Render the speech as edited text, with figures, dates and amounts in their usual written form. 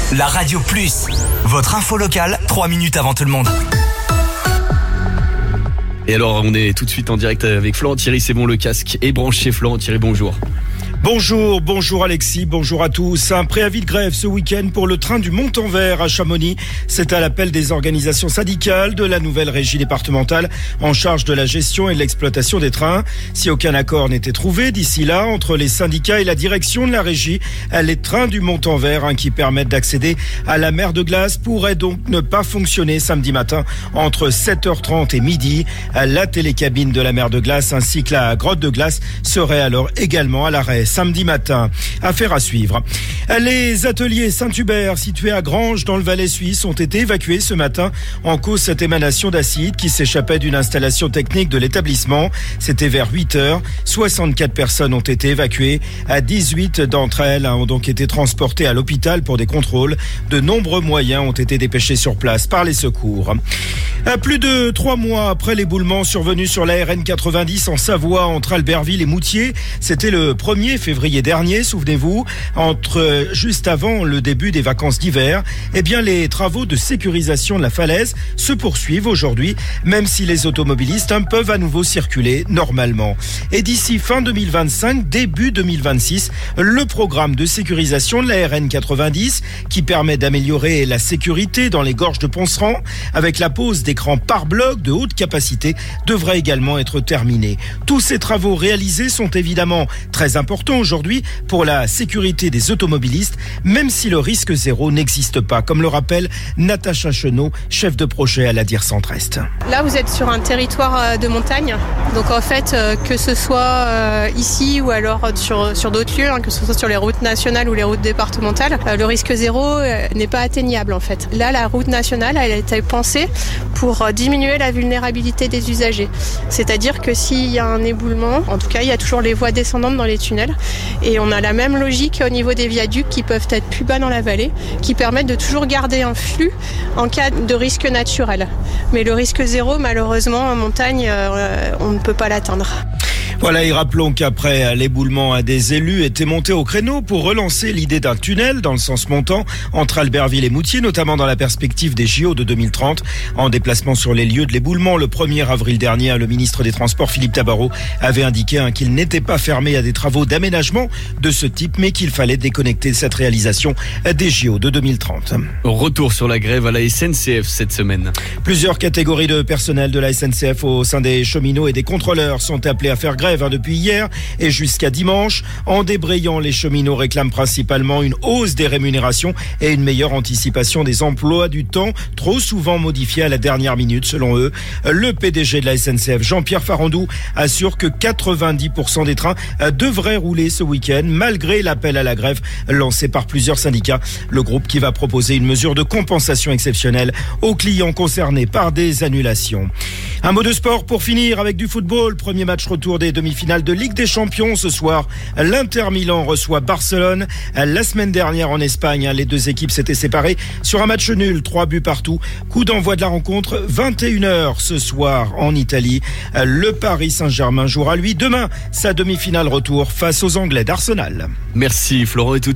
La Radio Plus, votre info locale, 3 minutes avant tout le monde. Et alors, on est tout de suite en direct avec Florent Thierry. C'est bon, le casque est branché. Florent Thierry, bonjour. Bonjour Alexis, bonjour à tous. Un préavis de grève ce week-end pour le train du Mont-en-Vert à Chamonix. C'est à l'appel des organisations syndicales de la nouvelle régie départementale en charge de la gestion et de l'exploitation des trains. Si aucun accord n'était trouvé d'ici là entre les syndicats et la direction de la régie, les trains du Mont-en-Vert qui permettent d'accéder à la mer de glace pourraient donc ne pas fonctionner samedi matin entre 7h30 et midi. La télécabine de la mer de glace ainsi que la grotte de glace seraient alors également à l'arrêt samedi matin. Affaire à suivre. Les ateliers Saint-Hubert situés à Granges dans le Valais suisse ont été évacués ce matin en cause cette émanation d'acide qui s'échappait d'une installation technique de l'établissement. C'était vers 8h. 64 personnes ont été évacuées. 18 d'entre elles ont donc été transportées à l'hôpital pour des contrôles. De nombreux moyens ont été dépêchés sur place par les secours. Plus de 3 mois après l'éboulement survenu sur la RN 90 en Savoie entre Albertville et Moutier, c'était le 1er février dernier, souvenez-vous, juste avant le début des vacances d'hiver, les travaux de sécurisation de la falaise se poursuivent aujourd'hui, même si les automobilistes peuvent à nouveau circuler normalement. Et d'ici fin 2025, début 2026, le programme de sécurisation de la RN 90 qui permet d'améliorer la sécurité dans les gorges de Ponceran avec la pose d'écrans pare-blocs de haute capacité devrait également être terminé. Tous ces travaux réalisés sont évidemment très importants aujourd'hui pour la sécurité des automobilistes, même si le risque zéro n'existe pas, comme le rappelle Natacha Chenot, chef de projet à la DIR Centre-Est. Là, vous êtes sur un territoire de montagne, donc en fait, que ce soit ici ou alors sur d'autres lieux, que ce soit sur les routes nationales ou les routes départementales, le risque zéro n'est pas atteignable en fait. Là, la route nationale, elle a été pensée pour diminuer la vulnérabilité des usagers. C'est-à-dire que s'il y a un éboulement, en tout cas, il y a toujours les voies descendantes dans les tunnels. Et on a la même logique au niveau des viaducs qui peuvent être plus bas dans la vallée, qui permettent de toujours garder un flux en cas de risque naturel. Mais le risque zéro, malheureusement, en montagne, on ne peut pas l'atteindre. Voilà, et rappelons qu'après l'éboulement, des élus étaient montés au créneau pour relancer l'idée d'un tunnel dans le sens montant entre Albertville et Moutier, notamment dans la perspective des JO de 2030. En déplacement sur les lieux de l'éboulement, le 1er avril dernier, le ministre des Transports, Philippe Tabarot, avait indiqué qu'il n'était pas fermé à des travaux d'aménagement de ce type, mais qu'il fallait déconnecter cette réalisation des JO de 2030. Retour sur la grève à la SNCF cette semaine. Plusieurs catégories de personnel de la SNCF au sein des cheminots et des contrôleurs sont appelés à faire grève depuis hier et jusqu'à dimanche. En débrayant, les cheminots réclament principalement une hausse des rémunérations et une meilleure anticipation des emplois du temps, trop souvent modifiés à la dernière minute selon eux. Le PDG de la SNCF, Jean-Pierre Farandou, assure que 90% des trains devraient rouler ce week-end malgré l'appel à la grève lancé par plusieurs syndicats. Le groupe qui va proposer une mesure de compensation exceptionnelle aux clients concernés par des annulations. Un mot de sport pour finir avec du football. Premier match retour des demi-finale de Ligue des Champions ce soir. L'Inter Milan reçoit Barcelone. La semaine dernière en Espagne, les deux équipes s'étaient séparées sur un match nul, 3 buts partout. Coup d'envoi de la rencontre, 21h ce soir en Italie. Le Paris Saint-Germain jouera lui demain sa demi-finale retour face aux Anglais d'Arsenal. Merci Florent et tout.